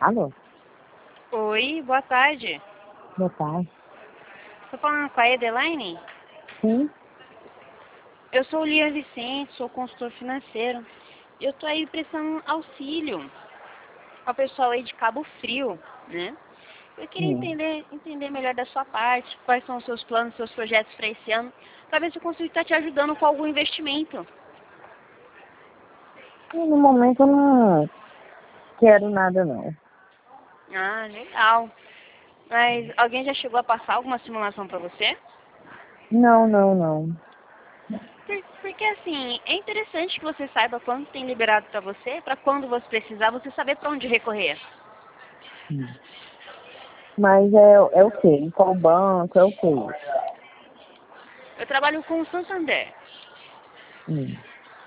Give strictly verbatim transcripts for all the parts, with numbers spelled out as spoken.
Alô? Oi, boa tarde. Boa tarde. Estou falando com a Edelaine? Sim? Eu sou o Lian Vicente, sou consultor financeiro. Eu estou aí prestando auxílio ao pessoal aí de Cabo Frio, né? Eu queria Sim. entender, entender melhor da sua parte, quais são os seus planos, seus projetos para esse ano, para ver se eu consigo estar te ajudando com algum investimento. E no momento eu não quero nada, não. Ah, legal. Mas alguém já chegou a passar alguma simulação para você? Não, não, não. Por- Porque assim, é interessante que você saiba quando tem liberado para você, para quando você precisar, você saber para onde recorrer. Hum. Mas é, é o quê? Em qual banco? É o quê? Eu trabalho com o Santander. Hum.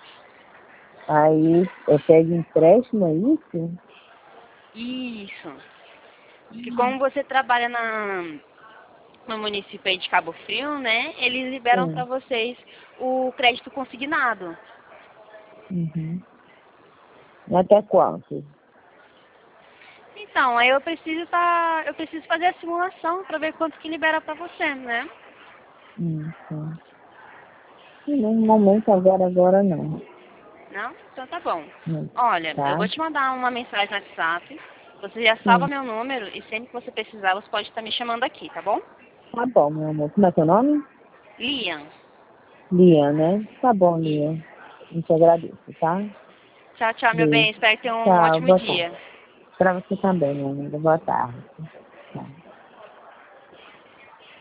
Aí é pega empréstimo, é isso? Isso. Que como você trabalha na, no município aí de Cabo Frio, né? Eles liberam para Sim. vocês o crédito consignado. Uhum. E até quanto? Então, aí eu preciso tá, eu preciso fazer a simulação para ver quanto que libera para você, né? Hum, sim. E no momento agora, agora não. Não? Então tá bom. Hum. Olha, eu Tá? vou te mandar uma mensagem no WhatsApp. Você já salva Sim. meu número e sempre que você precisar, você pode estar me chamando aqui, tá bom? Tá bom, meu amor. Como é seu nome? Lian. Lia, né? Tá bom, E Lia. Eu te agradeço, tá? tchau, tchau, meu Beijo. bem. Espero que tenha um Tchau, ótimo boa tarde. dia. Pra você também, minha amiga. Boa tarde.